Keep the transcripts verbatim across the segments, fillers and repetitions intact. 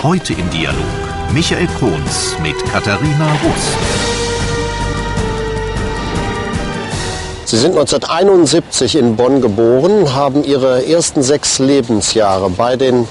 Heute im Dialog Michael Krohns mit Katharina Rust. Sie sind neunzehnhunderteinundsiebzig in Bonn geboren, haben ihre ersten sechs Lebensjahre bei den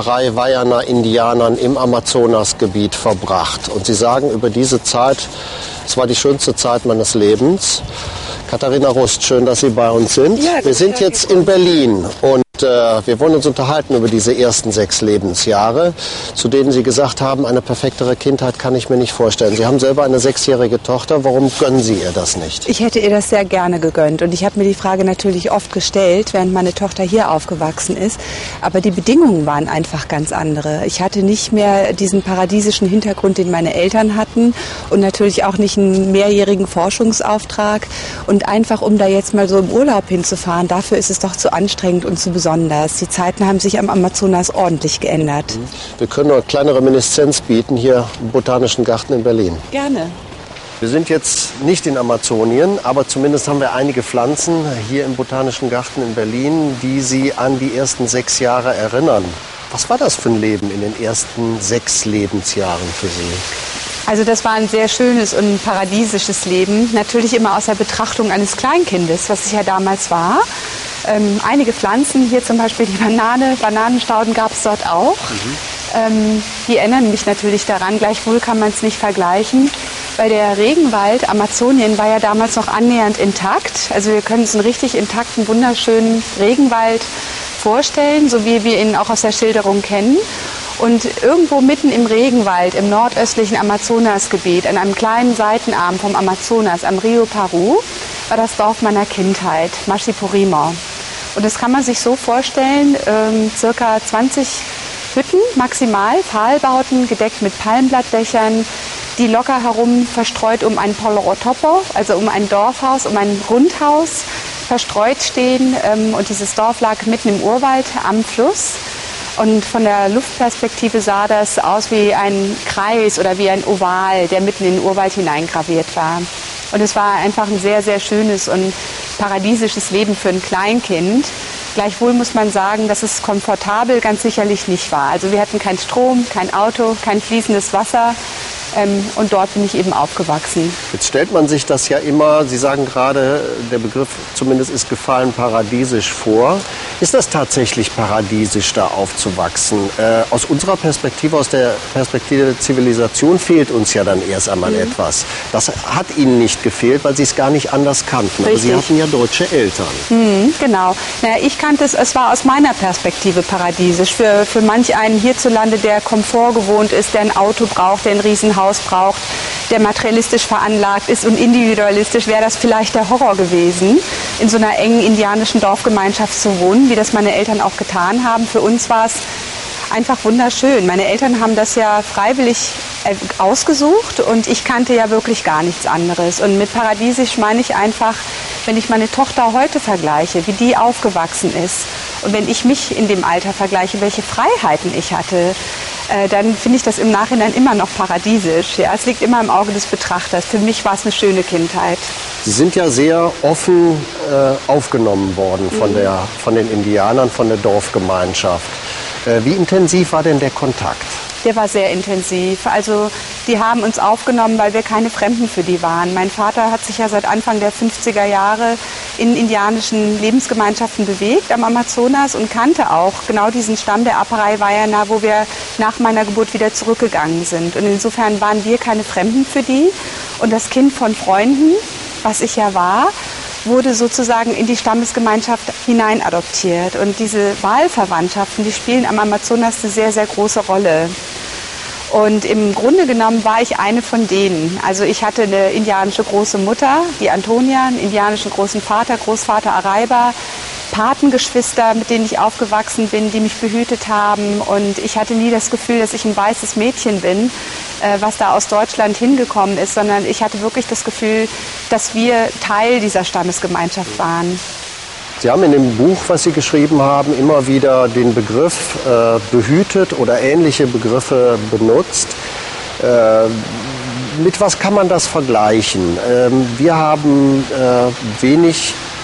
Aparai-Wayana-Indianern im Amazonasgebiet verbracht. Und Sie sagen über diese Zeit, es war die schönste Zeit meines Lebens. Katharina Rust, schön, dass Sie bei uns sind. Ja, wir sind jetzt in Berlin und äh, wir wollen uns unterhalten über diese ersten sechs Lebensjahre, zu denen Sie gesagt haben, eine perfektere Kindheit kann ich mir nicht vorstellen. Sie haben selber eine sechsjährige Tochter. Warum gönnen Sie ihr das nicht? Ich hätte ihr das sehr gerne gegönnt und ich habe mir die Frage natürlich oft gestellt, während meine Tochter hier aufgewachsen ist. Aber die Bedingungen waren einfach ganz andere. Ich hatte nicht mehr diesen paradiesischen Hintergrund, den meine Eltern hatten und natürlich auch nicht einen mehrjährigen Forschungsauftrag. Und einfach, um da jetzt mal so im Urlaub hinzufahren, dafür ist es doch zu anstrengend und zu besonders. Die Zeiten haben sich am Amazonas ordentlich geändert. Wir können eine kleine Reminiszenz bieten hier im Botanischen Garten in Berlin. Gerne. Wir sind jetzt nicht in Amazonien, aber zumindest haben wir einige Pflanzen hier im Botanischen Garten in Berlin, die Sie an die ersten sechs Jahre erinnern. Was war das für ein Leben in den ersten sechs Lebensjahren für Sie? Also das war ein sehr schönes und paradiesisches Leben. Natürlich immer aus der Betrachtung eines Kleinkindes, was ich ja damals war. Ähm, einige Pflanzen, hier zum Beispiel die Banane, Bananenstauden gab es dort auch. Mhm. Ähm, die erinnern mich natürlich daran, gleichwohl kann man es nicht vergleichen. Weil der Regenwald, Amazonien, war ja damals noch annähernd intakt. Also wir können uns einen richtig intakten, wunderschönen Regenwald vorstellen, so wie wir ihn auch aus der Schilderung kennen. Und irgendwo mitten im Regenwald, im nordöstlichen Amazonasgebiet, an einem kleinen Seitenarm vom Amazonas, am Rio Paru, war das Dorf meiner Kindheit, Mashipurimo. Und das kann man sich so vorstellen, ähm, circa zwanzig Hütten maximal, Pfahlbauten, gedeckt mit Palmblattdächern, die locker herum verstreut um ein Polorotopo, also um ein Dorfhaus, um ein Rundhaus verstreut stehen. Ähm, und dieses Dorf lag mitten im Urwald am Fluss. Und von der Luftperspektive sah das aus wie ein Kreis oder wie ein Oval, der mitten in den Urwald hineingraviert war. Und es war einfach ein sehr, sehr schönes und paradiesisches Leben für ein Kleinkind. Gleichwohl muss man sagen, dass es komfortabel ganz sicherlich nicht war. Also wir hatten keinen Strom, kein Auto, kein fließendes Wasser. Ähm, und dort bin ich eben aufgewachsen. Jetzt stellt man sich das ja immer, Sie sagen gerade, der Begriff zumindest ist gefallen, paradiesisch vor. Ist das tatsächlich paradiesisch, da aufzuwachsen? Äh, aus unserer Perspektive, aus der Perspektive der Zivilisation fehlt uns ja dann erst einmal mhm. etwas. Das hat Ihnen nicht gefehlt, weil Sie es gar nicht anders kannten. Richtig. Aber Sie hatten ja deutsche Eltern. Mhm, genau. Naja, ich kannte es, es war aus meiner Perspektive paradiesisch. Für, für manch einen hierzulande, der Komfort gewohnt ist, der ein Auto braucht, der ein Riesenhaus braucht, der materialistisch veranlagt ist und individualistisch, wäre das vielleicht der Horror gewesen, in so einer engen indianischen Dorfgemeinschaft zu wohnen, wie das meine Eltern auch getan haben. Für uns war es einfach wunderschön. Meine Eltern haben das ja freiwillig ausgesucht und ich kannte ja wirklich gar nichts anderes. Und mit paradiesisch meine ich einfach, wenn ich meine Tochter heute vergleiche, wie die aufgewachsen ist und wenn ich mich in dem Alter vergleiche, welche Freiheiten ich hatte, äh, dann finde ich das im Nachhinein immer noch paradiesisch. Ja, es liegt immer im Auge des Betrachters. Für mich war es eine schöne Kindheit. Sie sind ja sehr offen äh, aufgenommen worden von, mhm. der, von den Indianern, von der Dorfgemeinschaft. Äh, wie intensiv war denn der Kontakt? Der war sehr intensiv. Also die haben uns aufgenommen, weil wir keine Fremden für die waren. Mein Vater hat sich ja seit Anfang der fünfziger Jahre in indianischen Lebensgemeinschaften bewegt am Amazonas und kannte auch genau diesen Stamm der Aparai-Wayana, wo wir nach meiner Geburt wieder zurückgegangen sind. Und insofern waren wir keine Fremden für die. Und das Kind von Freunden, was ich ja war, wurde sozusagen in die Stammesgemeinschaft hinein adoptiert. Und diese Wahlverwandtschaften, die spielen am Amazonas eine sehr, sehr große Rolle. Und im Grunde genommen war ich eine von denen. Also ich hatte eine indianische große Mutter, die Antonia, einen indianischen großen Vater, Großvater Araiba, Patengeschwister, mit denen ich aufgewachsen bin, die mich behütet haben. Und ich hatte nie das Gefühl, dass ich ein weißes Mädchen bin, was da aus Deutschland hingekommen ist, sondern ich hatte wirklich das Gefühl, dass wir Teil dieser Stammesgemeinschaft waren. Sie haben in dem Buch, was Sie geschrieben haben, immer wieder den Begriff äh, behütet oder ähnliche Begriffe benutzt. Äh, mit was kann man das vergleichen? Ähm, wir haben äh, wenig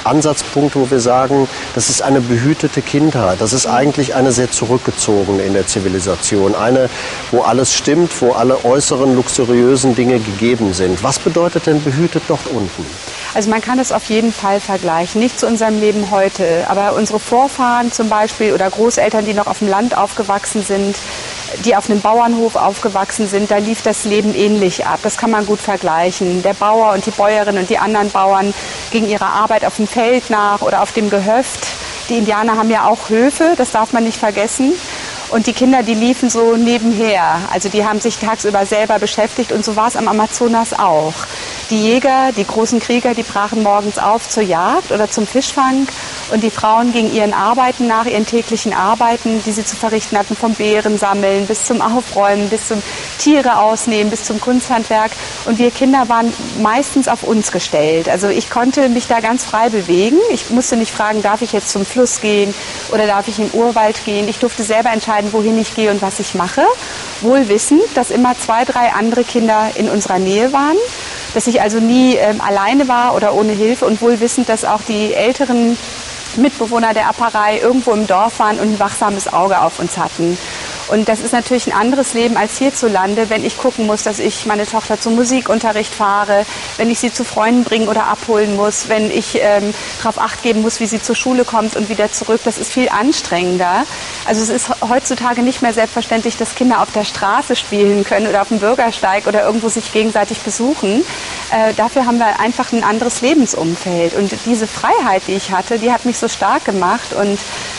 Ansatzpunkt, wo wir sagen, das ist eine behütete Kindheit. Das ist eigentlich eine sehr zurückgezogene in der Zivilisation. Eine, wo alles stimmt, wo alle äußeren luxuriösen Dinge gegeben sind. Was bedeutet denn behütet dort unten? Also man kann es auf jeden Fall vergleichen, nicht zu unserem Leben heute, aber unsere Vorfahren zum Beispiel oder Großeltern, die noch auf dem Land aufgewachsen sind, die auf einem Bauernhof aufgewachsen sind, da lief das Leben ähnlich ab. Das kann man gut vergleichen. Der Bauer und die Bäuerin und die anderen Bauern gingen ihrer Arbeit auf dem Feld nach oder auf dem Gehöft. Die Indianer haben ja auch Höfe, das darf man nicht vergessen. Und die Kinder, die liefen so nebenher. Also die haben sich tagsüber selber beschäftigt und so war es am Amazonas auch. Die Jäger, die großen Krieger, die brachen morgens auf zur Jagd oder zum Fischfang und die Frauen gingen ihren Arbeiten nach, ihren täglichen Arbeiten, die sie zu verrichten hatten, vom Beeren sammeln bis zum Aufräumen, bis zum Tiere ausnehmen, bis zum Kunsthandwerk. Und wir Kinder waren meistens auf uns gestellt. Also ich konnte mich da ganz frei bewegen. Ich musste nicht fragen, darf ich jetzt zum Fluss gehen oder darf ich in den Urwald gehen. Ich durfte selber entscheiden, wohin ich gehe und was ich mache. Wohl wissend, dass immer zwei, drei andere Kinder in unserer Nähe waren. Dass ich also nie ähm, alleine war oder ohne Hilfe und wohl wissend, dass auch die älteren Mitbewohner der Apparei irgendwo im Dorf waren und ein wachsames Auge auf uns hatten. Und das ist natürlich ein anderes Leben als hierzulande, wenn ich gucken muss, dass ich meine Tochter zum Musikunterricht fahre, wenn ich sie zu Freunden bringen oder abholen muss, wenn ich ähm, darauf Acht geben muss, wie sie zur Schule kommt und wieder zurück. Das ist viel anstrengender. Also es ist heutzutage nicht mehr selbstverständlich, dass Kinder auf der Straße spielen können oder auf dem Bürgersteig oder irgendwo sich gegenseitig besuchen. Äh, dafür haben wir einfach ein anderes Lebensumfeld. Und diese Freiheit, die ich hatte, die hat mich so stark gemacht und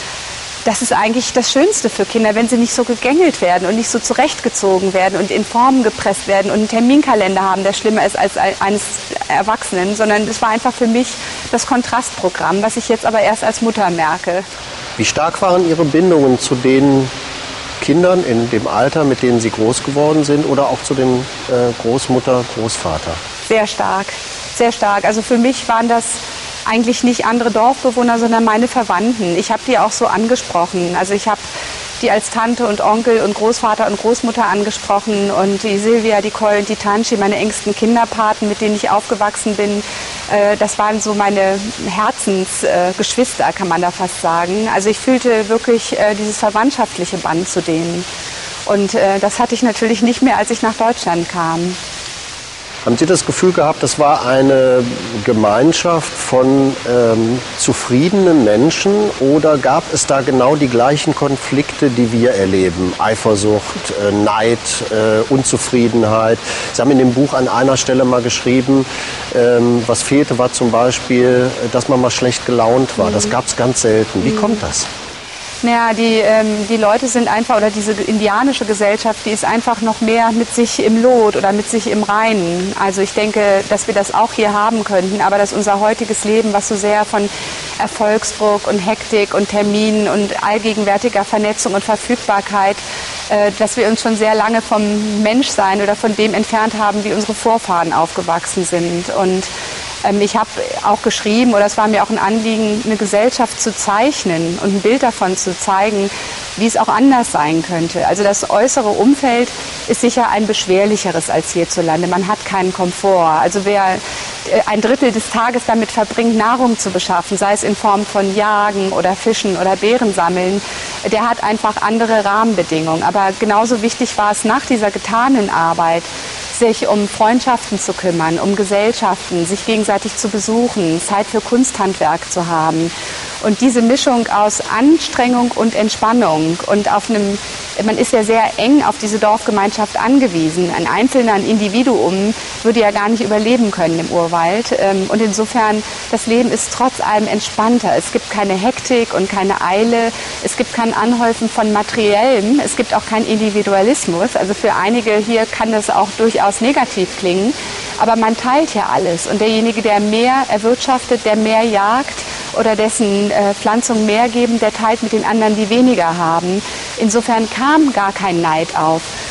das ist eigentlich das Schönste für Kinder, wenn sie nicht so gegängelt werden und nicht so zurechtgezogen werden und in Formen gepresst werden und einen Terminkalender haben, der schlimmer ist als eines Erwachsenen, sondern es war einfach für mich das Kontrastprogramm, was ich jetzt aber erst als Mutter merke. Wie stark waren Ihre Bindungen zu den Kindern in dem Alter, mit denen Sie groß geworden sind oder auch zu den äh, Großmutter, Großvater? Sehr stark, sehr stark. Also für mich waren das eigentlich nicht andere Dorfbewohner, sondern meine Verwandten. Ich habe die auch so angesprochen. Also ich habe die als Tante und Onkel und Großvater und Großmutter angesprochen und die Silvia, die Koi und die Tanchi, meine engsten Kinderpaten, mit denen ich aufgewachsen bin. Äh, das waren so meine Herzensgeschwister, äh, kann man da fast sagen. Also ich fühlte wirklich äh, dieses verwandtschaftliche Band zu denen. Und äh, das hatte ich natürlich nicht mehr, als ich nach Deutschland kam. Haben Sie das Gefühl gehabt, das war eine Gemeinschaft von ähm, zufriedenen Menschen oder gab es da genau die gleichen Konflikte, die wir erleben? Eifersucht, äh, Neid, äh, Unzufriedenheit. Sie haben in dem Buch an einer Stelle mal geschrieben, ähm, was fehlte, war zum Beispiel, dass man mal schlecht gelaunt war. Das gab es ganz selten. Wie kommt das? Naja, die, ähm, die Leute sind einfach, oder diese indianische Gesellschaft, die ist einfach noch mehr mit sich im Lot oder mit sich im Reinen. Also ich denke, dass wir das auch hier haben könnten, aber dass unser heutiges Leben, was so sehr von Erfolgsdruck und Hektik und Terminen und allgegenwärtiger Vernetzung und Verfügbarkeit, äh, dass wir uns schon sehr lange vom Menschsein oder von dem entfernt haben, wie unsere Vorfahren aufgewachsen sind. Und ich habe auch geschrieben, oder es war mir auch ein Anliegen, eine Gesellschaft zu zeichnen und ein Bild davon zu zeigen, wie es auch anders sein könnte. Also das äußere Umfeld ist sicher ein beschwerlicheres als hierzulande. Man hat keinen Komfort. Also wer ein Drittel des Tages damit verbringt, Nahrung zu beschaffen, sei es in Form von Jagen oder Fischen oder Beeren sammeln, der hat einfach andere Rahmenbedingungen. Aber genauso wichtig war es nach dieser getanen Arbeit, sich um Freundschaften zu kümmern, um Gesellschaften, sich gegenseitig zu besuchen, Zeit für Kunsthandwerk zu haben. Und diese Mischung aus Anstrengung und Entspannung und auf einem, man ist ja sehr eng auf diese Dorfgemeinschaft angewiesen. Ein Einzelner, ein Individuum würde ja gar nicht überleben können im Urwald. Und insofern, das Leben ist trotz allem entspannter. Es gibt keine Hektik und keine Eile. Es gibt kein Anhäufen von Materiellem. Es gibt auch keinen Individualismus. Also für einige hier kann das auch durchaus negativ klingen. Aber man teilt ja alles. Und derjenige, der mehr erwirtschaftet, der mehr jagt oder dessen äh, Pflanzungen mehr geben, der teilt mit den anderen, die weniger haben. Insofern kam gar kein Neid auf.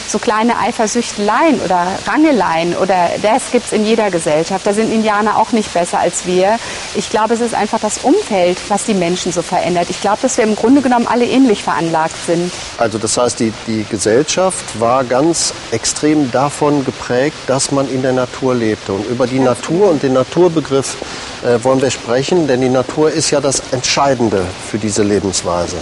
so kleine Eifersüchteleien oder Rangeleien oder das gibt es in jeder Gesellschaft. Da sind Indianer auch nicht besser als wir. Ich glaube, es ist einfach das Umfeld, was die Menschen so verändert. Ich glaube, dass wir im Grunde genommen alle ähnlich veranlagt sind. Also das heißt, die, die Gesellschaft war ganz extrem davon geprägt, dass man in der Natur lebte. Und über die Natur und den Naturbegriff äh, wollen wir sprechen, denn die Natur ist ja das Entscheidende für diese Lebensweise.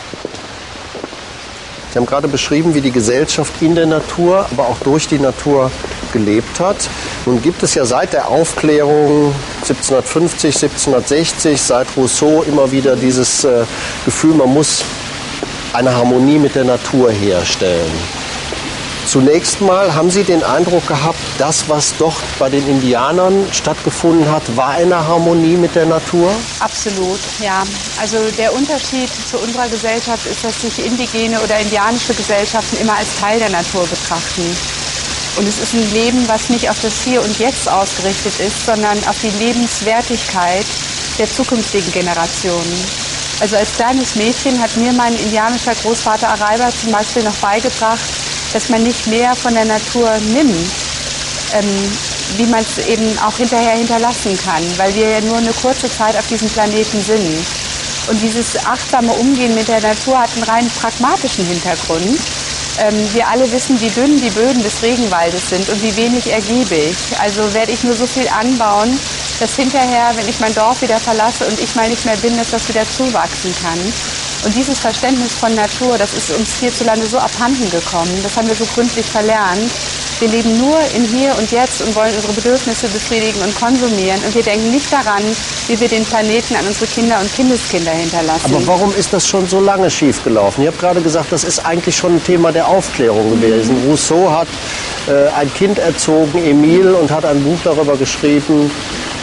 Sie haben gerade beschrieben, wie die Gesellschaft in der Natur, aber auch durch die Natur gelebt hat. Nun gibt es ja seit der Aufklärung siebzehnhundertfünfzig, siebzehnhundertsechzig, seit Rousseau immer wieder dieses äh, Gefühl, man muss eine Harmonie mit der Natur herstellen. Zunächst mal haben Sie den Eindruck gehabt, das, was dort bei den Indianern stattgefunden hat, war eine Harmonie mit der Natur? Absolut, ja. Also der Unterschied zu unserer Gesellschaft ist, dass sich indigene oder indianische Gesellschaften immer als Teil der Natur betrachten. Und es ist ein Leben, was nicht auf das Hier und Jetzt ausgerichtet ist, sondern auf die Lebenswertigkeit der zukünftigen Generationen. Also als kleines Mädchen hat mir mein indianischer Großvater Araiba zum Beispiel noch beigebracht, dass man nicht mehr von der Natur nimmt, ähm, wie man es eben auch hinterher hinterlassen kann, weil wir ja nur eine kurze Zeit auf diesem Planeten sind. Und dieses achtsame Umgehen mit der Natur hat einen rein pragmatischen Hintergrund. Ähm, wir alle wissen, wie dünn die Böden des Regenwaldes sind und wie wenig ergiebig. Also werde ich nur so viel anbauen, dass hinterher, wenn ich mein Dorf wieder verlasse und ich mal nicht mehr bin, dass das wieder zuwachsen kann. Und dieses Verständnis von Natur, das ist uns hierzulande so abhanden gekommen. Das haben wir so gründlich verlernt. Wir leben nur in Hier und Jetzt und wollen unsere Bedürfnisse befriedigen und konsumieren. Und wir denken nicht daran, wie wir den Planeten an unsere Kinder und Kindeskinder hinterlassen. Aber warum ist das schon so lange schiefgelaufen? Ihr habt gerade gesagt, das ist eigentlich schon ein Thema der Aufklärung gewesen. Mhm. Rousseau hat äh, ein Kind erzogen, Emile, und hat ein Buch darüber geschrieben.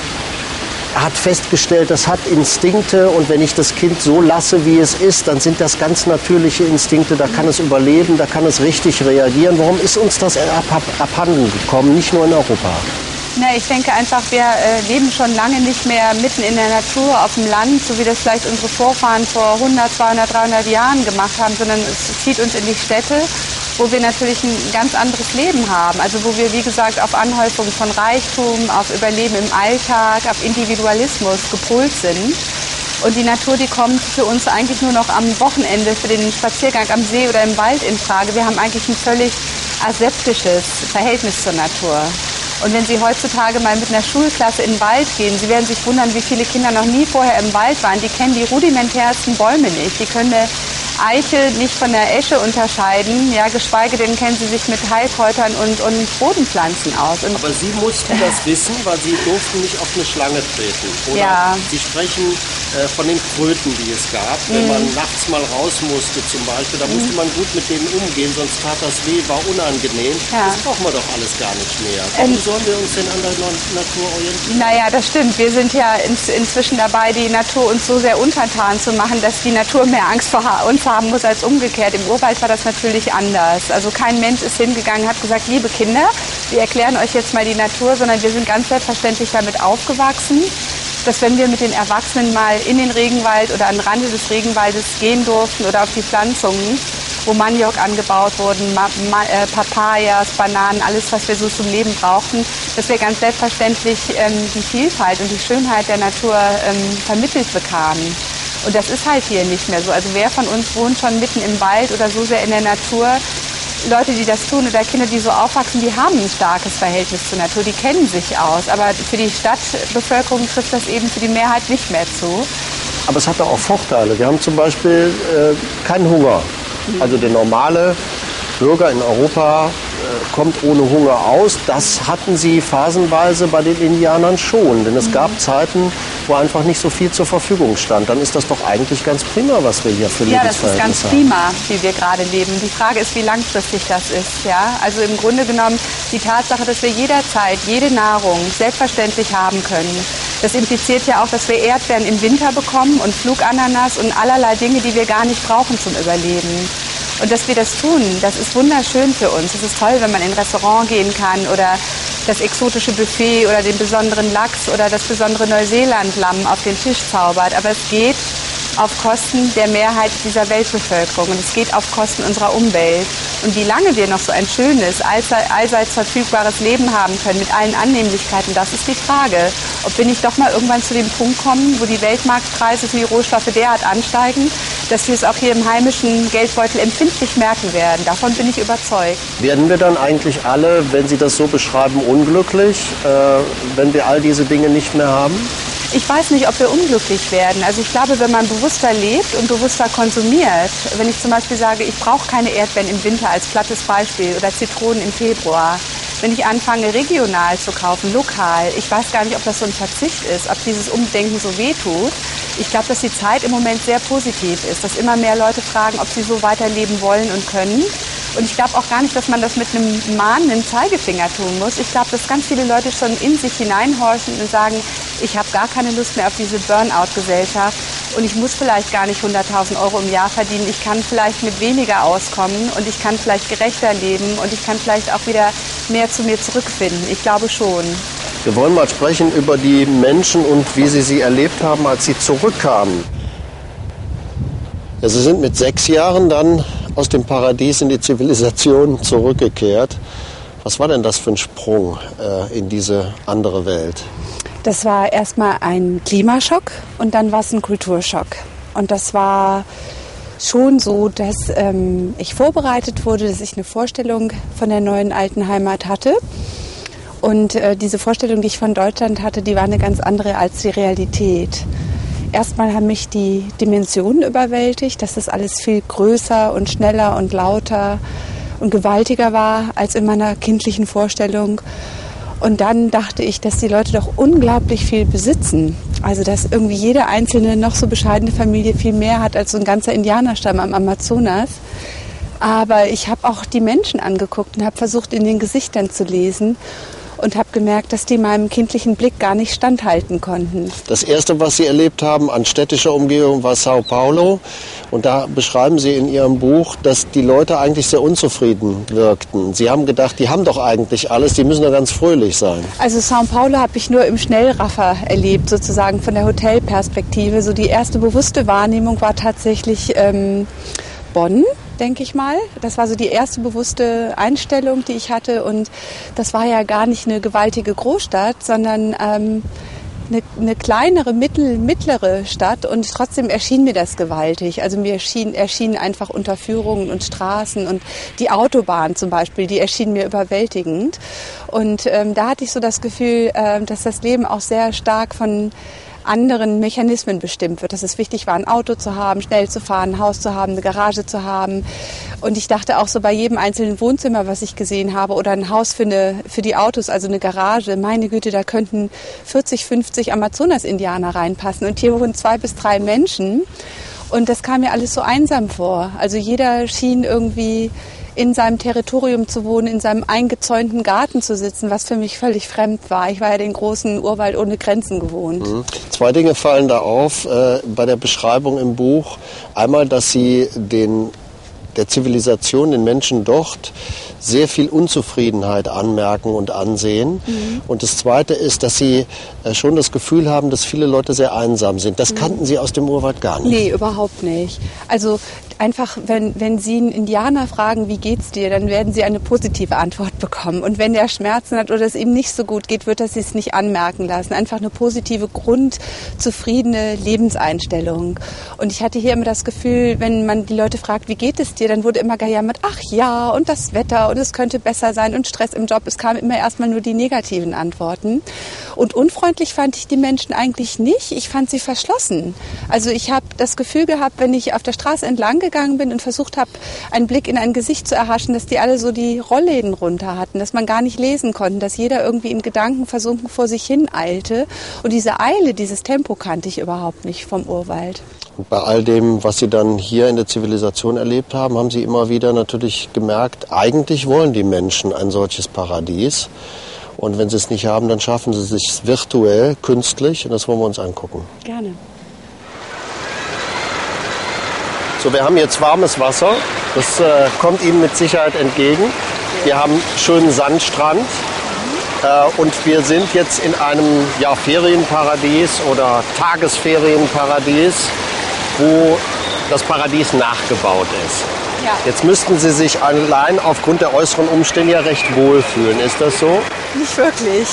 Er hat festgestellt, das hat Instinkte und wenn ich das Kind so lasse, wie es ist, dann sind das ganz natürliche Instinkte, da kann es überleben, da kann es richtig reagieren. Warum ist uns das ab, abhanden gekommen, nicht nur in Europa? Na, ich denke einfach, wir äh, leben schon lange nicht mehr mitten in der Natur, auf dem Land, so wie das vielleicht unsere Vorfahren vor hundert, zweihundert, dreihundert Jahren gemacht haben, sondern es zieht uns in die Städte, wo wir natürlich ein ganz anderes Leben haben. Also wo wir, wie gesagt, auf Anhäufung von Reichtum, auf Überleben im Alltag, auf Individualismus gepolt sind. Und die Natur, die kommt für uns eigentlich nur noch am Wochenende für den Spaziergang am See oder im Wald in Frage. Wir haben eigentlich ein völlig aseptisches Verhältnis zur Natur. Und wenn Sie heutzutage mal mit einer Schulklasse in den Wald gehen, Sie werden sich wundern, wie viele Kinder noch nie vorher im Wald waren. Die kennen die rudimentärsten Bäume nicht. Die können eine Eiche nicht von der Esche unterscheiden, ja, geschweige denn kennen sie sich mit Heilkräutern und, und Bodenpflanzen aus. Und aber Sie mussten das wissen, weil Sie durften nicht auf eine Schlange treten. Oder ja. Sie sprechen äh, von den Kröten, die es gab. Wenn mm. man nachts mal raus musste zum Beispiel, da mm. musste man gut mit denen umgehen, sonst tat das weh, war unangenehm. Ja. Das brauchen wir doch alles gar nicht mehr. Warum ähm, sollen wir uns denn an der Natur orientieren? Naja, das stimmt. Wir sind ja in, inzwischen dabei, die Natur uns so sehr untertan zu machen, dass die Natur mehr Angst vor uns haben muss als umgekehrt. Im Urwald war das natürlich anders. Also kein Mensch ist hingegangen und hat gesagt, liebe Kinder, wir erklären euch jetzt mal die Natur, sondern wir sind ganz selbstverständlich damit aufgewachsen, dass wenn wir mit den Erwachsenen mal in den Regenwald oder an den Rande des Regenwaldes gehen durften oder auf die Pflanzungen, wo Maniok angebaut wurden, Ma Ma äh, Papayas, Bananen, alles, was wir so zum Leben brauchten, dass wir ganz selbstverständlich ähm, die Vielfalt und die Schönheit der Natur ähm, vermittelt bekamen. Und das ist halt hier nicht mehr so. Also wer von uns wohnt schon mitten im Wald oder so sehr in der Natur? Leute, die das tun oder Kinder, die so aufwachsen, die haben ein starkes Verhältnis zur Natur, die kennen sich aus. Aber für die Stadtbevölkerung trifft das eben für die Mehrheit nicht mehr zu. Aber es hat auch Vorteile. Wir haben zum Beispiel äh, keinen Hunger. Also der normale Bürger in Europa äh, kommt ohne Hunger aus. Das hatten sie phasenweise bei den Indianern schon. Denn es mhm. gab Zeiten, wo einfach nicht so viel zur Verfügung stand. Dann ist das doch eigentlich ganz prima, was wir hier für ja, Lebensverhältnisse haben. Ja, das ist ganz prima, wie wir gerade leben. Die Frage ist, wie langfristig das ist. Ja? Also im Grunde genommen die Tatsache, dass wir jederzeit jede Nahrung selbstverständlich haben können. Das impliziert ja auch, dass wir Erdbeeren im Winter bekommen und Flugananas und allerlei Dinge, die wir gar nicht brauchen zum Überleben. Und dass wir das tun, das ist wunderschön für uns. Es ist toll, wenn man in ein Restaurant gehen kann oder das exotische Buffet oder den besonderen Lachs oder das besondere Neuseeland-Lamm auf den Tisch zaubert. Aber es geht auf Kosten der Mehrheit dieser Weltbevölkerung und es geht auf Kosten unserer Umwelt. Und wie lange wir noch so ein schönes, allseits verfügbares Leben haben können mit allen Annehmlichkeiten, das ist die Frage. Ob wir nicht doch mal irgendwann zu dem Punkt kommen, wo die Weltmarktpreise für die Rohstoffe derart ansteigen, dass wir es auch hier im heimischen Geldbeutel empfindlich merken werden. Davon bin ich überzeugt. Werden wir dann eigentlich alle, wenn Sie das so beschreiben, unglücklich, äh, wenn wir all diese Dinge nicht mehr haben? Ich weiß nicht, ob wir unglücklich werden. Also ich glaube, wenn man bewusster lebt und bewusster konsumiert, wenn ich zum Beispiel sage, ich brauche keine Erdbeeren im Winter als plattes Beispiel oder Zitronen im Februar, wenn ich anfange, regional zu kaufen, lokal, ich weiß gar nicht, ob das so ein Verzicht ist, ob dieses Umdenken so wehtut. Ich glaube, dass die Zeit im Moment sehr positiv ist, dass immer mehr Leute fragen, ob sie so weiterleben wollen und können. Und ich glaube auch gar nicht, dass man das mit einem mahnenden Zeigefinger tun muss. Ich glaube, dass ganz viele Leute schon in sich hineinhorchen und sagen, ich habe gar keine Lust mehr auf diese Burnout-Gesellschaft und ich muss vielleicht gar nicht hunderttausend Euro im Jahr verdienen. Ich kann vielleicht mit weniger auskommen und ich kann vielleicht gerechter leben und ich kann vielleicht auch wieder mehr zu mir zurückfinden. Ich glaube schon. Wir wollen mal sprechen über die Menschen und wie Sie sie erlebt haben, als Sie zurückkamen. Ja, Sie sind mit sechs Jahren dann aus dem Paradies in die Zivilisation zurückgekehrt. Was war denn das für ein Sprung äh, in diese andere Welt? Das war erstmal ein Klimaschock und dann war es ein Kulturschock. Und das war schon so, dass ähm, ich vorbereitet wurde, dass ich eine Vorstellung von der neuen alten Heimat hatte. Und äh, diese Vorstellung, die ich von Deutschland hatte, die war eine ganz andere als die Realität. Erstmal haben mich die Dimensionen überwältigt, dass das alles viel größer und schneller und lauter und gewaltiger war als in meiner kindlichen Vorstellung. Und dann dachte ich, dass die Leute doch unglaublich viel besitzen. Also dass irgendwie jede einzelne, noch so bescheidene Familie viel mehr hat als so ein ganzer Indianerstamm am Amazonas. Aber ich habe auch die Menschen angeguckt und habe versucht, in den Gesichtern zu lesen. Und habe gemerkt, dass die meinem kindlichen Blick gar nicht standhalten konnten. Das Erste, was Sie erlebt haben an städtischer Umgebung, war Sao Paulo. Und da beschreiben Sie in Ihrem Buch, dass die Leute eigentlich sehr unzufrieden wirkten. Sie haben gedacht, die haben doch eigentlich alles, die müssen doch ganz fröhlich sein. Also Sao Paulo habe ich nur im Schnellraffer erlebt, sozusagen von der Hotelperspektive. So die erste bewusste Wahrnehmung war tatsächlich ähm, Bonn, denke ich mal. Das war so die erste bewusste Einstellung, die ich hatte. Und das war ja gar nicht eine gewaltige Großstadt, sondern ähm, eine, eine kleinere, mittel, mittlere Stadt. Und trotzdem erschien mir das gewaltig. Also mir erschien, erschienen einfach Unterführungen und Straßen und die Autobahn zum Beispiel, die erschien mir überwältigend. Und ähm, da hatte ich so das Gefühl, äh, dass das Leben auch sehr stark von anderen Mechanismen bestimmt wird. Dass es wichtig war, ein Auto zu haben, schnell zu fahren, ein Haus zu haben, eine Garage zu haben. Und ich dachte auch so bei jedem einzelnen Wohnzimmer, was ich gesehen habe, oder ein Haus für, eine, für die Autos, also eine Garage, meine Güte, da könnten vierzig, fünfzig Amazonas-Indianer reinpassen. Und hier wohnen zwei bis drei Menschen. Und das kam mir alles so einsam vor. Also jeder schien irgendwie in seinem Territorium zu wohnen, in seinem eingezäunten Garten zu sitzen, was für mich völlig fremd war. Ich war ja den großen Urwald ohne Grenzen gewohnt. Mhm. Zwei Dinge fallen da auf äh, bei der Beschreibung im Buch. Einmal, dass Sie den, der Zivilisation, den Menschen dort, sehr viel Unzufriedenheit anmerken und ansehen. Mhm. Und das Zweite ist, dass Sie äh, schon das Gefühl haben, dass viele Leute sehr einsam sind. Das mhm. kannten Sie aus dem Urwald gar nicht. Nee, überhaupt nicht. Also einfach, wenn, wenn Sie einen Indianer fragen, wie geht's dir, dann werden Sie eine positive Antwort bekommen. Und wenn der Schmerzen hat oder es ihm nicht so gut geht, wird er es nicht anmerken lassen. Einfach eine positive, grundzufriedene Lebenseinstellung. Und ich hatte hier immer das Gefühl, wenn man die Leute fragt, wie geht es dir, dann wurde immer gejammert, ach ja, und das Wetter und es könnte besser sein und Stress im Job. Es kamen immer erstmal nur die negativen Antworten. Und unfreundlich fand ich die Menschen eigentlich nicht. Ich fand sie verschlossen. Also ich habe das Gefühl gehabt, wenn ich auf der Straße entlang gegangen bin und versucht habe, einen Blick in ein Gesicht zu erhaschen, dass die alle so die Rollläden runter hatten, dass man gar nicht lesen konnte, dass jeder irgendwie in Gedanken versunken vor sich hin eilte. Und diese Eile, dieses Tempo kannte ich überhaupt nicht vom Urwald. Und bei all dem, was Sie dann hier in der Zivilisation erlebt haben, haben Sie immer wieder natürlich gemerkt, eigentlich wollen die Menschen ein solches Paradies. Und wenn sie es nicht haben, dann schaffen sie es sich virtuell, künstlich. Und das wollen wir uns angucken. Gerne. So, wir haben jetzt warmes Wasser. Das äh, kommt Ihnen mit Sicherheit entgegen. Wir haben schönen Sandstrand. Äh, und wir sind jetzt in einem ja, Ferienparadies oder Tagesferienparadies, wo das Paradies nachgebaut ist. Ja. Jetzt müssten Sie sich allein aufgrund der äußeren Umstände ja recht wohlfühlen. Ist das so? Nicht wirklich.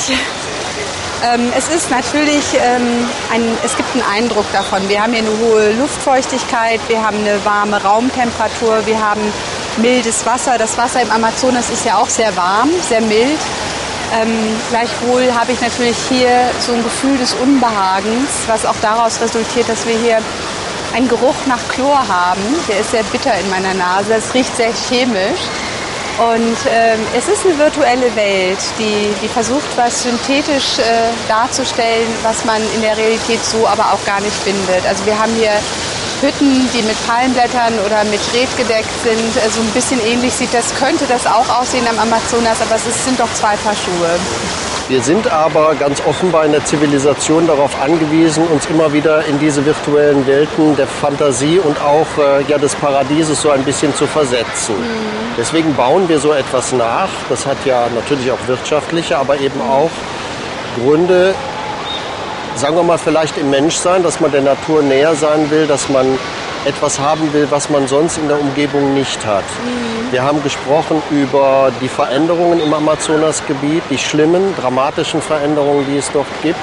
Ähm, es ist natürlich, ähm, ein, es gibt einen Eindruck davon. Wir haben hier eine hohe Luftfeuchtigkeit, wir haben eine warme Raumtemperatur, wir haben mildes Wasser. Das Wasser im Amazonas ist ja auch sehr warm, sehr mild. Ähm, gleichwohl habe ich natürlich hier so ein Gefühl des Unbehagens, was auch daraus resultiert, dass wir hier einen Geruch nach Chlor haben. Der ist sehr bitter in meiner Nase, das riecht sehr chemisch. Und ähm, es ist eine virtuelle Welt, die, die versucht, was synthetisch äh, darzustellen, was man in der Realität so aber auch gar nicht findet. Also wir haben hier Hütten, die mit Palmblättern oder mit Red gedeckt sind. Also ein bisschen ähnlich sieht das, könnte das auch aussehen am Amazonas, aber es ist, sind doch zwei Paar Schuhe. Wir sind aber ganz offenbar in der Zivilisation darauf angewiesen, uns immer wieder in diese virtuellen Welten der Fantasie und auch äh, ja, des Paradieses so ein bisschen zu versetzen. Mhm. Deswegen bauen wir so etwas nach. Das hat ja natürlich auch wirtschaftliche, aber eben mhm. auch Gründe, sagen wir mal vielleicht im Menschsein, dass man der Natur näher sein will, dass man etwas haben will, was man sonst in der Umgebung nicht hat. Mhm. Wir haben gesprochen über die Veränderungen im Amazonasgebiet, die schlimmen, dramatischen Veränderungen, die es dort gibt.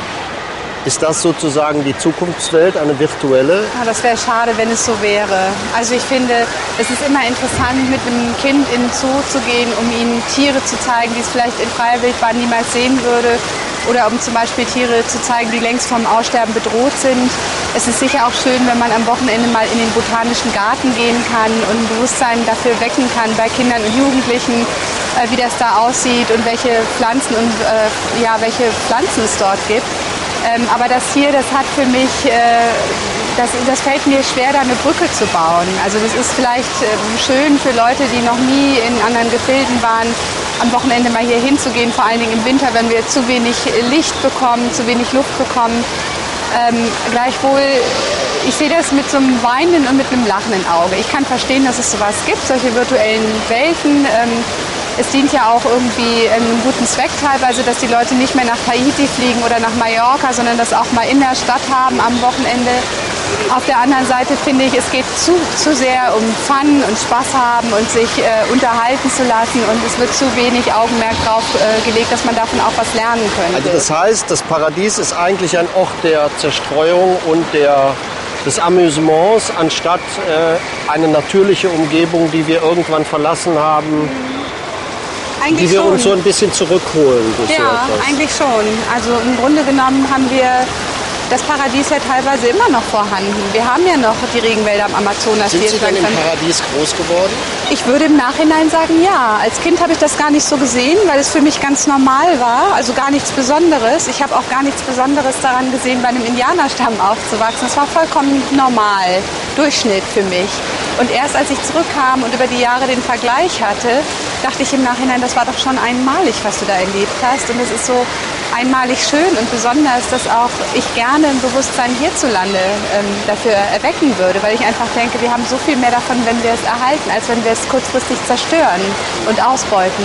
Ist das sozusagen die Zukunftswelt, eine virtuelle? Ja, das wäre schade, wenn es so wäre. Also ich finde, es ist immer interessant, mit einem Kind in den Zoo zu gehen, um ihnen Tiere zu zeigen, die es vielleicht in freier Wildbahn niemals sehen würde. Oder um zum Beispiel Tiere zu zeigen, die längst vom Aussterben bedroht sind. Es ist sicher auch schön, wenn man am Wochenende mal in den Botanischen Garten gehen kann und ein Bewusstsein dafür wecken kann bei Kindern und Jugendlichen, äh, wie das da aussieht und welche Pflanzen und äh, ja, welche Pflanzen es dort gibt. Ähm, aber das hier, das hat für mich, äh, das, das fällt mir schwer, da eine Brücke zu bauen. Also das ist vielleicht äh, schön für Leute, die noch nie in anderen Gefilden waren, am Wochenende mal hier hinzugehen, vor allen Dingen im Winter, wenn wir zu wenig Licht bekommen, zu wenig Luft bekommen. Ähm, gleichwohl, ich sehe das mit so einem weinenden und mit einem lachenden Auge. Ich kann verstehen, dass es sowas gibt, solche virtuellen Welten. Ähm, Es dient ja auch irgendwie einem guten Zweck teilweise, dass die Leute nicht mehr nach Tahiti fliegen oder nach Mallorca, sondern das auch mal in der Stadt haben am Wochenende. Auf der anderen Seite finde ich, es geht zu, zu sehr um Fun und Spaß haben und sich äh, unterhalten zu lassen und es wird zu wenig Augenmerk drauf äh, gelegt, dass man davon auch was lernen könnte. Also das heißt, das Paradies ist eigentlich ein Ort der Zerstreuung und der, des Amüsements, anstatt äh, eine natürliche Umgebung, die wir irgendwann verlassen haben. Eigentlich die wir schon. uns so ein bisschen zurückholen. Ja, so eigentlich schon. Also im Grunde genommen haben wir das Paradies ja teilweise immer noch vorhanden. Wir haben ja noch die Regenwälder am Amazonas. Sind Sie denn im Paradies groß geworden? Ich würde im Nachhinein sagen, ja. Als Kind habe ich das gar nicht so gesehen, weil es für mich ganz normal war. Also gar nichts Besonderes. Ich habe auch gar nichts Besonderes daran gesehen, bei einem Indianerstamm aufzuwachsen. Es war vollkommen normal, Durchschnitt für mich. Und erst als ich zurückkam und über die Jahre den Vergleich hatte, dachte ich im Nachhinein, das war doch schon einmalig, was du da erlebt hast. Und es ist so einmalig schön und besonders, dass auch ich gerne ein Bewusstsein hierzulande ähm, dafür erwecken würde, weil ich einfach denke, wir haben so viel mehr davon, wenn wir es erhalten, als wenn wir es kurzfristig zerstören und ausbeuten.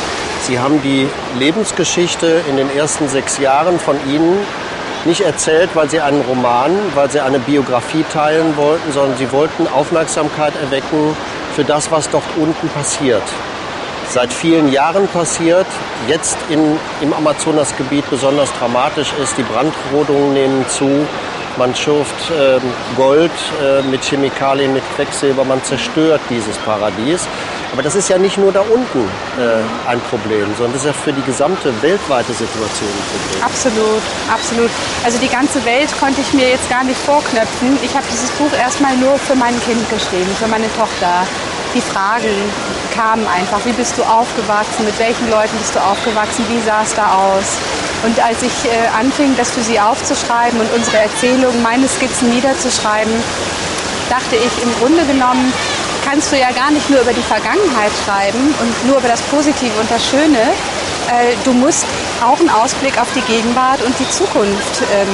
Sie haben die Lebensgeschichte in den ersten sechs Jahren von Ihnen nicht erzählt, weil Sie einen Roman, weil Sie eine Biografie teilen wollten, sondern Sie wollten Aufmerksamkeit erwecken für das, was dort unten passiert. Seit vielen Jahren passiert, jetzt in, im Amazonasgebiet besonders dramatisch ist, die Brandrodungen nehmen zu, man schürft äh, Gold äh, mit Chemikalien, mit Quecksilber, man zerstört dieses Paradies. Aber das ist ja nicht nur da unten äh, ein Problem, sondern das ist ja für die gesamte weltweite Situation ein Problem. Absolut, absolut. Also die ganze Welt konnte ich mir jetzt gar nicht vorknöpfen. Ich habe dieses Buch erstmal nur für mein Kind geschrieben, für meine Tochter. Die Fragen kamen einfach. Wie bist du aufgewachsen? Mit welchen Leuten bist du aufgewachsen? Wie sah es da aus? Und als ich äh, anfing, das für sie aufzuschreiben und unsere Erzählungen, meine Skizzen niederzuschreiben, dachte ich, im Grunde genommen kannst du ja gar nicht nur über die Vergangenheit schreiben und nur über das Positive und das Schöne. Äh, du musst auch einen Ausblick auf die Gegenwart und die Zukunft ähm,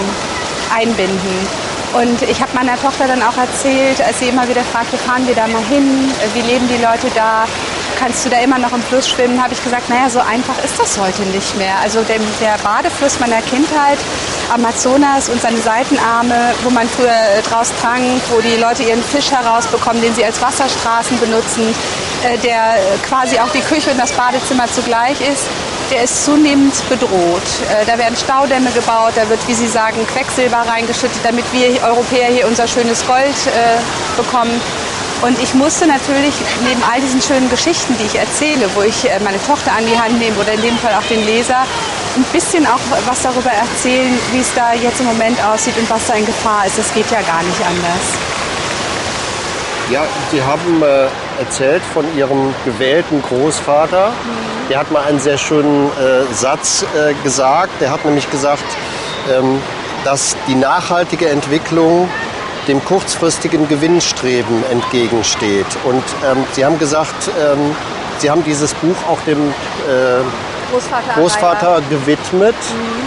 einbinden. Und ich habe meiner Tochter dann auch erzählt, als sie immer wieder fragte, fahren wir da mal hin, wie leben die Leute da, kannst du da immer noch im Fluss schwimmen, habe ich gesagt, naja, so einfach ist das heute nicht mehr. Also der, der Badefluss meiner Kindheit, Amazonas und seine Seitenarme, wo man früher draus trank, wo die Leute ihren Fisch herausbekommen, den sie als Wasserstraßen benutzen, äh, der quasi auch die Küche und das Badezimmer zugleich ist, der ist zunehmend bedroht. Äh, da werden Staudämme gebaut, da wird, wie Sie sagen, Quecksilber reingeschüttet, damit wir Europäer hier unser schönes Gold äh, bekommen. Und ich musste natürlich neben all diesen schönen Geschichten, die ich erzähle, wo ich äh, meine Tochter an die Hand nehme oder in dem Fall auch den Leser, ein bisschen auch was darüber erzählen, wie es da jetzt im Moment aussieht und was da in Gefahr ist. Das geht ja gar nicht anders. Ja, Sie haben äh, erzählt von Ihrem gewählten Großvater. Mhm. Der hat mal einen sehr schönen äh, Satz äh, gesagt. Der hat nämlich gesagt, ähm, dass die nachhaltige Entwicklung dem kurzfristigen Gewinnstreben entgegensteht. Und ähm, Sie haben gesagt, ähm, Sie haben dieses Buch auch dem äh, Großvater, Großvater gewidmet. Mhm.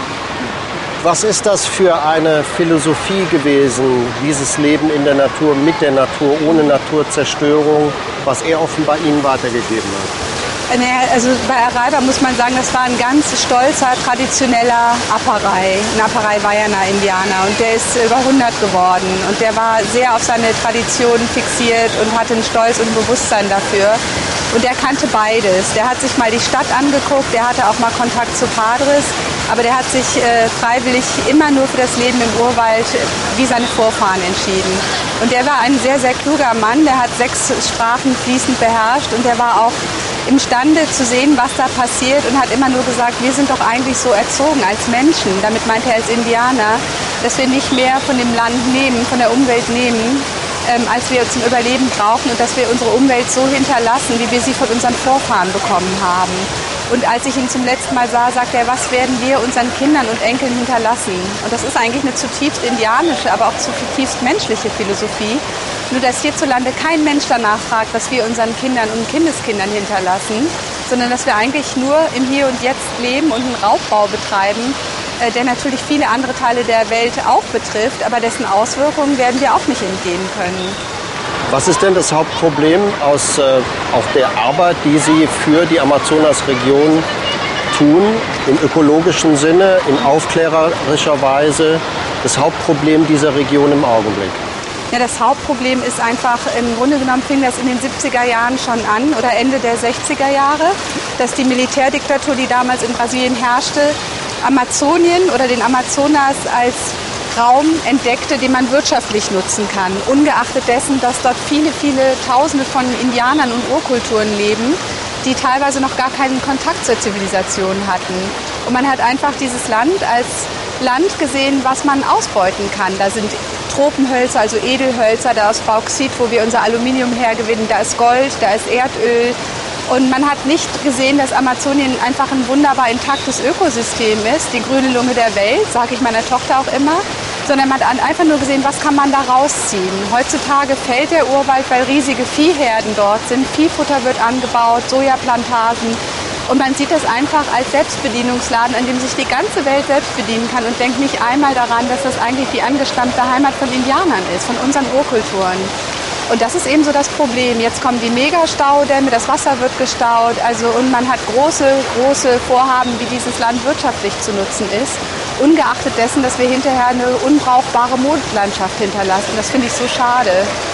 Was ist das für eine Philosophie gewesen, dieses Leben in der Natur, mit der Natur, ohne Naturzerstörung, was er offenbar Ihnen weitergegeben hat? Naja, also bei Araiba muss man sagen, das war ein ganz stolzer, traditioneller Aparai, ein Aparai-Wayana-Indianer. Und der ist über hundert geworden. Und der war sehr auf seine Tradition fixiert und hatte einen Stolz und ein Bewusstsein dafür. Und der kannte beides. Der hat sich mal die Stadt angeguckt, der hatte auch mal Kontakt zu Padres. Aber der hat sich äh, freiwillig immer nur für das Leben im Urwald wie seine Vorfahren entschieden. Und der war ein sehr, sehr kluger Mann. Der hat sechs Sprachen fließend beherrscht und der war auch imstande zu sehen, was da passiert und hat immer nur gesagt, wir sind doch eigentlich so erzogen als Menschen, damit meinte er als Indianer, dass wir nicht mehr von dem Land nehmen, von der Umwelt nehmen, ähm, als wir zum Überleben brauchen und dass wir unsere Umwelt so hinterlassen, wie wir sie von unseren Vorfahren bekommen haben. Und als ich ihn zum letzten Mal sah, sagte er, was werden wir unseren Kindern und Enkeln hinterlassen? Und das ist eigentlich eine zutiefst indianische, aber auch zutiefst menschliche Philosophie. Nur dass hierzulande kein Mensch danach fragt, was wir unseren Kindern und Kindeskindern hinterlassen, sondern dass wir eigentlich nur im Hier und Jetzt leben und einen Raubbau betreiben, äh, der natürlich viele andere Teile der Welt auch betrifft, aber dessen Auswirkungen werden wir auch nicht entgehen können. Was ist denn das Hauptproblem aus äh, auch der Arbeit, die Sie für die Amazonasregion tun, im ökologischen Sinne, in aufklärerischer Weise, das Hauptproblem dieser Region im Augenblick? Ja, das Hauptproblem ist einfach, im Grunde genommen fing das in den siebziger Jahren schon an oder Ende der sechziger Jahre, dass die Militärdiktatur, die damals in Brasilien herrschte, Amazonien oder den Amazonas als Raum entdeckte, den man wirtschaftlich nutzen kann, ungeachtet dessen, dass dort viele, viele Tausende von Indianern und Urkulturen leben, die teilweise noch gar keinen Kontakt zur Zivilisation hatten. Und man hat einfach dieses Land als Land gesehen, was man ausbeuten kann. Da sind Tropenhölzer, also Edelhölzer, da ist Bauxit, wo wir unser Aluminium hergewinnen, da ist Gold, da ist Erdöl. Und man hat nicht gesehen, dass Amazonien einfach ein wunderbar intaktes Ökosystem ist, die grüne Lunge der Welt, sage ich meiner Tochter auch immer, sondern man hat einfach nur gesehen, was kann man da rausziehen. Heutzutage fällt der Urwald, weil riesige Viehherden dort sind, Viehfutter wird angebaut, Sojaplantagen. Und man sieht das einfach als Selbstbedienungsladen, an dem sich die ganze Welt selbst bedienen kann und denkt nicht einmal daran, dass das eigentlich die angestammte Heimat von Indianern ist, von unseren Urkulturen. Und das ist eben so das Problem. Jetzt kommen die Megastaudämme, das Wasser wird gestaut, also und man hat große, große Vorhaben, wie dieses Land wirtschaftlich zu nutzen ist, ungeachtet dessen, dass wir hinterher eine unbrauchbare Mondlandschaft hinterlassen. Das finde ich so schade.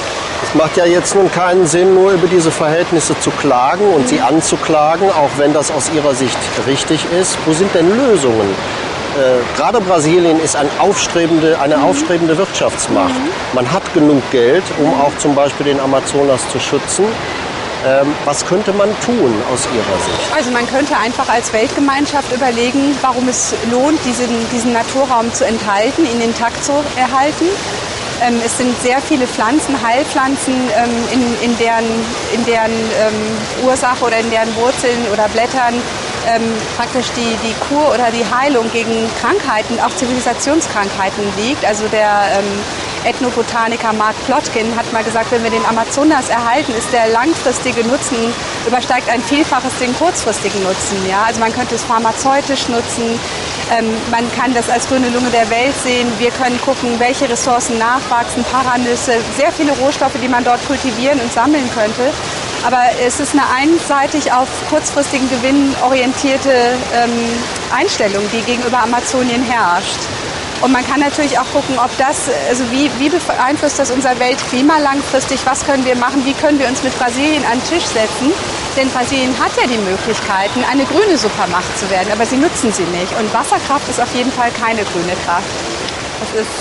Es macht ja jetzt nun keinen Sinn, nur über diese Verhältnisse zu klagen und mhm. sie anzuklagen, auch wenn das aus Ihrer Sicht richtig ist. Wo sind denn Lösungen? Äh, gerade Brasilien ist ein aufstrebende, eine mhm. aufstrebende Wirtschaftsmacht. Mhm. Man hat genug Geld, um mhm. auch zum Beispiel den Amazonas zu schützen. Ähm, was könnte man tun aus Ihrer Sicht? Also man könnte einfach als Weltgemeinschaft überlegen, warum es lohnt, diesen, diesen Naturraum zu enthalten, ihn intakt zu erhalten. Ähm, es sind sehr viele Pflanzen, Heilpflanzen, ähm, in, in deren, in deren ähm, Ursache oder in deren Wurzeln oder Blättern ähm, praktisch die, die Kur oder die Heilung gegen Krankheiten, auch Zivilisationskrankheiten liegt. Also der ähm, Ethnobotaniker Mark Plotkin hat mal gesagt, wenn wir den Amazonas erhalten, ist der langfristige Nutzen, übersteigt ein Vielfaches den kurzfristigen Nutzen. Ja? Also man könnte es pharmazeutisch nutzen, ähm, man kann das als grüne Lunge der Welt sehen, wir können gucken, welche Ressourcen nachwachsen, Paranüsse, sehr viele Rohstoffe, die man dort kultivieren und sammeln könnte. Aber es ist eine einseitig auf kurzfristigen Gewinn orientierte ähm, Einstellung, die gegenüber Amazonien herrscht. Und man kann natürlich auch gucken, ob das, also wie, wie beeinflusst das unser Weltklima langfristig, was können wir machen, wie können wir uns mit Brasilien an den Tisch setzen. Denn Brasilien hat ja die Möglichkeiten, eine grüne Supermacht zu werden, aber sie nutzen sie nicht. Und Wasserkraft ist auf jeden Fall keine grüne Kraft. Das ist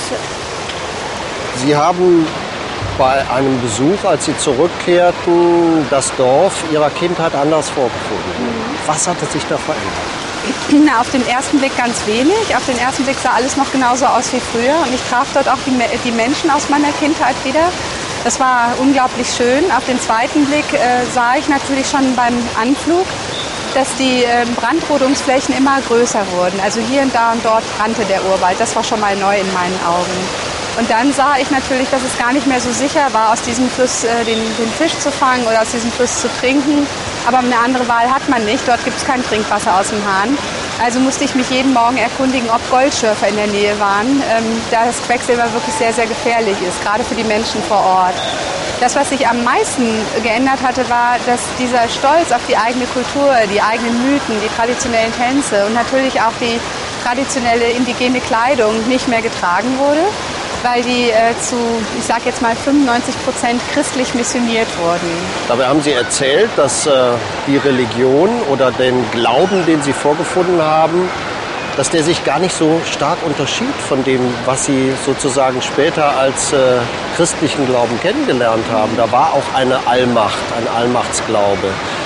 Sie haben bei einem Besuch, als Sie zurückkehrten, das Dorf Ihrer Kindheit anders vorgefunden. Mhm. Was hatte sich da verändert? Na, auf den ersten Blick ganz wenig. Auf den ersten Blick sah alles noch genauso aus wie früher. Und ich traf dort auch die, die Menschen aus meiner Kindheit wieder. Das war unglaublich schön. Auf den zweiten Blick äh, sah ich natürlich schon beim Anflug, dass die äh, Brandrodungsflächen immer größer wurden. Also hier und da und dort brannte der Urwald. Das war schon mal neu in meinen Augen. Und dann sah ich natürlich, dass es gar nicht mehr so sicher war, aus diesem Fluss äh, den, den Fisch zu fangen oder aus diesem Fluss zu trinken. Aber eine andere Wahl hat man nicht. Dort gibt es kein Trinkwasser aus dem Hahn. Also musste ich mich jeden Morgen erkundigen, ob Goldschürfer in der Nähe waren, ähm, da das Quecksilber wirklich sehr, sehr gefährlich ist, gerade für die Menschen vor Ort. Das, was sich am meisten geändert hatte, war, dass dieser Stolz auf die eigene Kultur, die eigenen Mythen, die traditionellen Tänze und natürlich auch die traditionelle indigene Kleidung nicht mehr getragen wurde, weil die äh, zu, ich sage jetzt mal, fünfundneunzig Prozent christlich missioniert wurden. Dabei haben Sie erzählt, dass äh, die Religion oder den Glauben, den Sie vorgefunden haben, dass der sich gar nicht so stark unterschied von dem, was Sie sozusagen später als äh, christlichen Glauben kennengelernt haben. Da war auch eine Allmacht, ein Allmachtsglaube.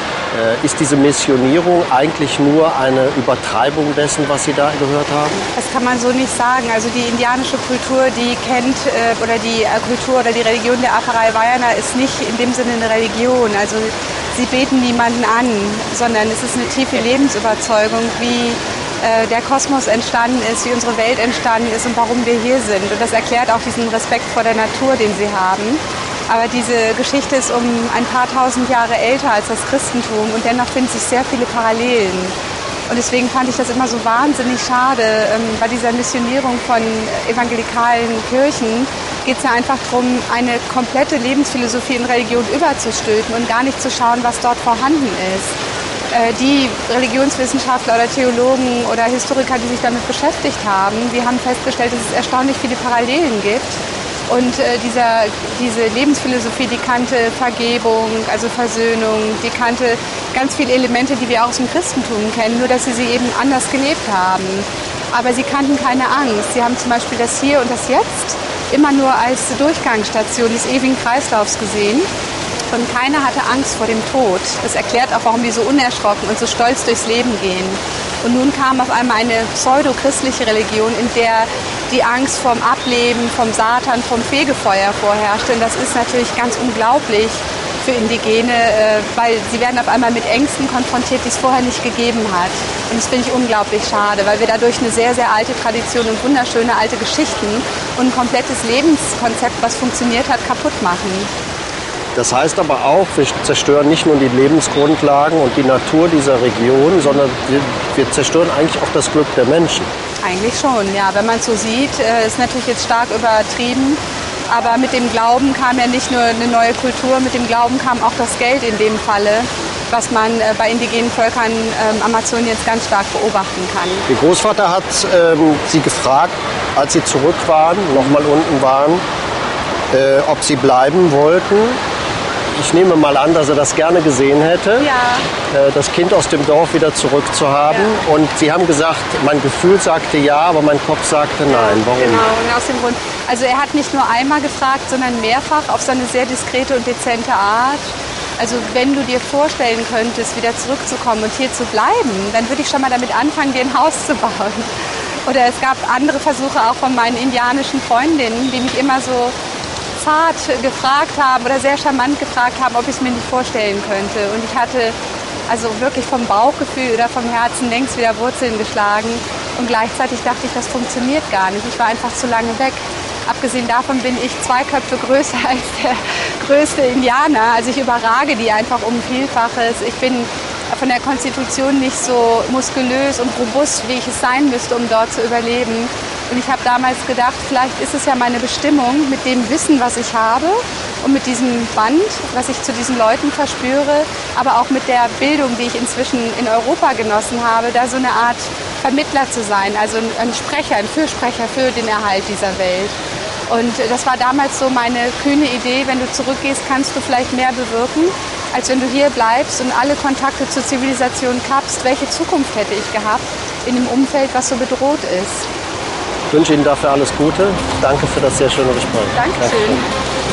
Äh, ist diese Missionierung eigentlich nur eine Übertreibung dessen, was Sie da gehört haben? Das kann man so nicht sagen. Also die indianische Kultur, die kennt, äh, oder die äh, Kultur oder die Religion der Aparai Wayana ist nicht in dem Sinne eine Religion. Also sie beten niemanden an, sondern es ist eine tiefe Lebensüberzeugung, wie äh, der Kosmos entstanden ist, wie unsere Welt entstanden ist und warum wir hier sind. Und das erklärt auch diesen Respekt vor der Natur, den sie haben. Aber diese Geschichte ist um ein paar tausend Jahre älter als das Christentum und dennoch finden sich sehr viele Parallelen. Und deswegen fand ich das immer so wahnsinnig schade. Bei dieser Missionierung von evangelikalen Kirchen geht es ja einfach darum, eine komplette Lebensphilosophie in Religion überzustülpen und gar nicht zu schauen, was dort vorhanden ist. Die Religionswissenschaftler oder Theologen oder Historiker, die sich damit beschäftigt haben, die haben festgestellt, dass es erstaunlich viele Parallelen gibt. Und äh, dieser, diese Lebensphilosophie, die kannte Vergebung, also Versöhnung, die kannte ganz viele Elemente, die wir auch aus dem Christentum kennen, nur dass sie sie eben anders gelebt haben. Aber sie kannten keine Angst. Sie haben zum Beispiel das Hier und das Jetzt immer nur als Durchgangsstation des ewigen Kreislaufs gesehen. Und keiner hatte Angst vor dem Tod. Das erklärt auch, warum die so unerschrocken und so stolz durchs Leben gehen. Und nun kam auf einmal eine pseudo-christliche Religion, in der die Angst vorm Ableben, vom Satan, vom Fegefeuer vorherrscht. Und das ist natürlich ganz unglaublich für Indigene, weil sie werden auf einmal mit Ängsten konfrontiert, die es vorher nicht gegeben hat. Und das finde ich unglaublich schade, weil wir dadurch eine sehr, sehr alte Tradition und wunderschöne alte Geschichten und ein komplettes Lebenskonzept, was funktioniert hat, kaputt machen. Das heißt aber auch, wir zerstören nicht nur die Lebensgrundlagen und die Natur dieser Region, sondern wir, wir zerstören eigentlich auch das Glück der Menschen. Eigentlich schon, ja. Wenn man es so sieht, ist natürlich jetzt stark übertrieben. Aber mit dem Glauben kam ja nicht nur eine neue Kultur, mit dem Glauben kam auch das Geld in dem Falle, was man bei indigenen Völkern ähm, Amazoniens ganz stark beobachten kann. Ihr Großvater hat ähm, Sie gefragt, als Sie zurück waren, nochmal unten waren, äh, ob Sie bleiben wollten. Ich nehme mal an, dass er das gerne gesehen hätte, ja. das Kind aus dem Dorf wieder zurückzuhaben. Ja. Und Sie haben gesagt, mein Gefühl sagte ja, aber mein Kopf sagte nein. Warum? Genau, und aus dem Grund. Also er hat nicht nur einmal gefragt, sondern mehrfach auf so eine sehr diskrete und dezente Art. Also wenn du dir vorstellen könntest, wieder zurückzukommen und hier zu bleiben, dann würde ich schon mal damit anfangen, dir ein Haus zu bauen. Oder es gab andere Versuche auch von meinen indianischen Freundinnen, die mich immer so zart gefragt haben oder sehr charmant gefragt haben, ob ich es mir nicht vorstellen könnte. Und ich hatte also wirklich vom Bauchgefühl oder vom Herzen längst wieder Wurzeln geschlagen. Und gleichzeitig dachte ich, das funktioniert gar nicht. Ich war einfach zu lange weg. Abgesehen davon bin ich zwei Köpfe größer als der größte Indianer. Also ich überrage die einfach um Vielfaches. Ich bin von der Konstitution nicht so muskulös und robust, wie ich es sein müsste, um dort zu überleben. Und ich habe damals gedacht, vielleicht ist es ja meine Bestimmung, mit dem Wissen, was ich habe und mit diesem Band, was ich zu diesen Leuten verspüre, aber auch mit der Bildung, die ich inzwischen in Europa genossen habe, da so eine Art Vermittler zu sein, also ein Sprecher, ein Fürsprecher für den Erhalt dieser Welt. Und das war damals so meine kühne Idee, wenn du zurückgehst, kannst du vielleicht mehr bewirken, als wenn du hier bleibst und alle Kontakte zur Zivilisation kappst. Welche Zukunft hätte ich gehabt in einem Umfeld, was so bedroht ist? Ich wünsche Ihnen dafür alles Gute. Danke für das sehr schöne Gespräch. Dankeschön. Dankeschön.